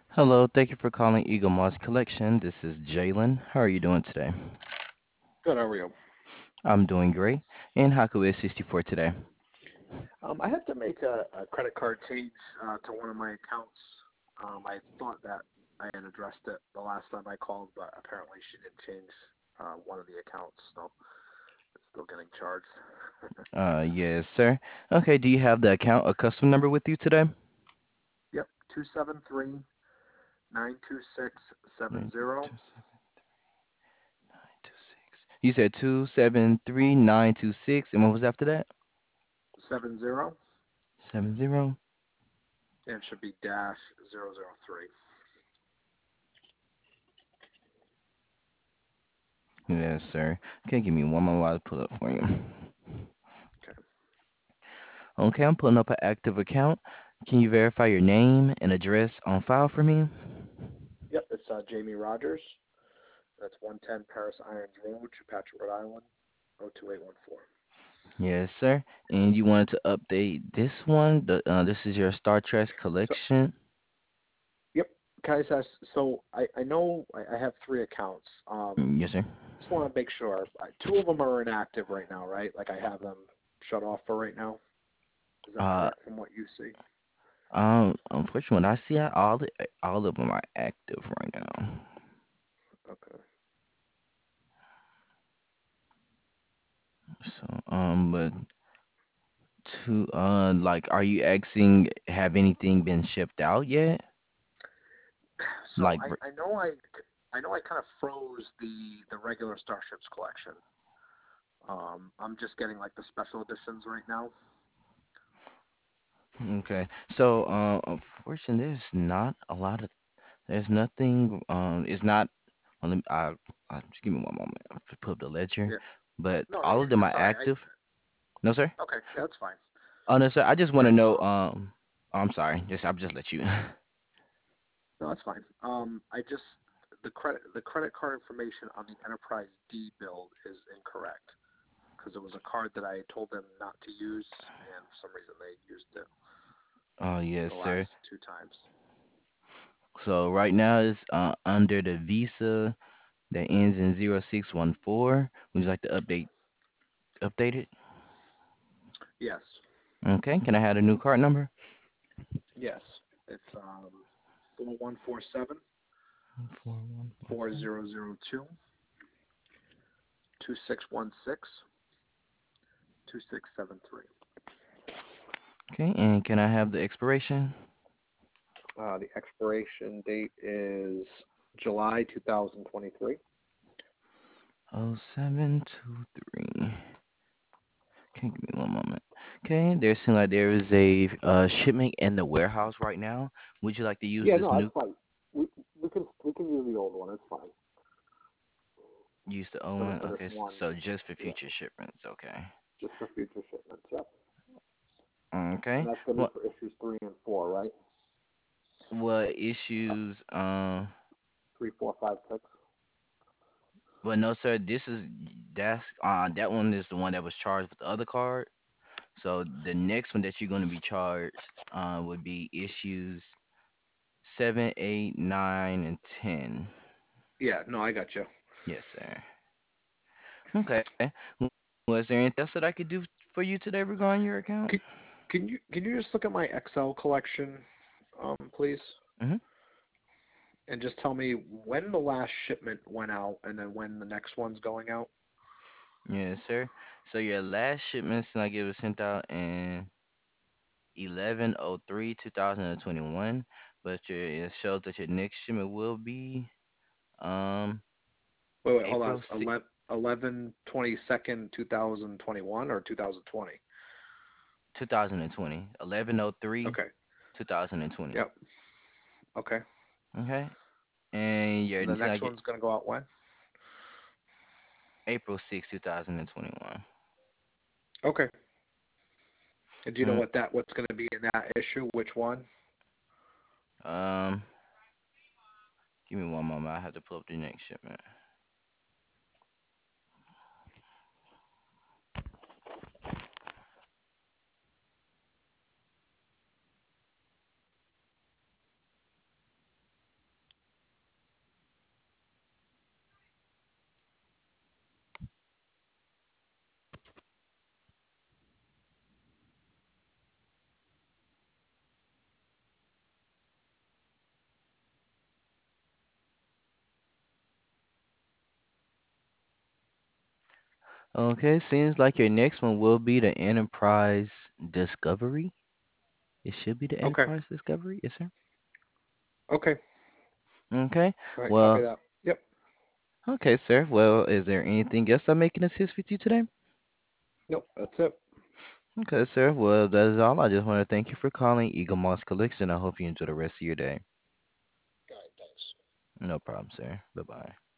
Hello, thank you for calling Eagle Moss Collection. This is Jalen. How are you doing today? Good, how are you? I'm doing great. And how can we assist you for today? I had to make a credit card change to one of my accounts. I thought that I had addressed it the last time I called, but apparently she didn't change one of the accounts, so it's still getting charged. Yes, sir. Okay, do you have the account or custom number with you today? Yep, 273-926-70. 9273926. You said 273-926, and what was after that? 70, 70. and it should be -003. Yes, sir. Okay, give me one more while I pull up for you. Okay. Okay, I'm pulling up an active account. Can you verify your name and address on file for me? Yep, it's Jamie Rogers. That's 110 Paris Irons Road, Chepachet, Rhode Island, 02814. Yes, sir. And you wanted to update this one. This is your Star Trek So, collection. yep, guys. So I know I have three accounts. Yes, sir. Just want to make sure. Two of them are inactive right now, right? Like I have them shut off for right now. Is that Uh, correct from what you see? unfortunately, I see all of them are active right now. Okay. So, but like, are you asking, have anything been shipped out yet? So Like, I know I kind of froze the regular Starships collection. I'm just getting like the special editions right now. okay. So, unfortunately, there's nothing, it's not, well, just give me one moment. I have to pull up the ledger. Yeah. But No, all of them are it's all right. active. No, sir? Okay, yeah, that's fine. Oh, no, sir. I just All want to right. know, I'm sorry. I'll just let you. No, that's fine. I just the credit card information on the Enterprise D build is incorrect because it was a card that I told them not to use, and for some reason they used it Oh, yes, the last sir. two times. So right now it's under the Visa that ends in 0614. Would you like to update it? Yes, Okay. Can I have a new card number? yes. It's 4147 4147. 4002 2616 2673. Okay. And can I have the expiration? The expiration date is July 2023. 0723. Okay, give me one moment. Okay, there seems like there is a shipment in the warehouse right now. Would you like to use Yeah, this no, that's new fine. We can use the old one. It's fine use the old one? for this Okay, one. so just for Yeah, future shipments. Okay. just for future shipments. Yep. And Okay. that's gonna be What for issues 3 and 4, right? what issues? Three, four, five, six. Well, no, sir. That one is the one that was charged with the other card. So the next one that you're going to be charged would be issues 7, 8, 9, and 10. Yeah, no, I got you. Yes, sir. Okay. Was there anything else that I could do for you today regarding your account? Can, can you just look at my Excel collection, please, Mm-hmm. and just tell me when the last shipment went out, and then when the next one's going out? Yes, sir. So your last shipment, like it was sent out in 11/03, 2021, but it shows that your next shipment will be um Wait, hold on. April It's 6, 11/22/2021 or 2020? 2020. 11/03, Okay. 2020. Yep. Okay. Okay? And your And the next like one's gonna go out when? April 6, 2021. Okay. And do you know Mm, what's gonna be in that issue? Which one? Um, give me one moment. I have to pull up the next shipment. Okay, seems like your next one will be the Enterprise Discovery. It should be the Okay. Enterprise Discovery, yes, sir. Okay. Okay, All right. Copy well, that. Yep. okay, sir. Well, is there anything else I may can assist with you today? Nope. That's it. Okay, sir. Well, that is all. I just want to thank you for calling Eagle Moss Collection. I hope you enjoy the rest of your day. All right. Thanks. No problem, sir. Bye bye.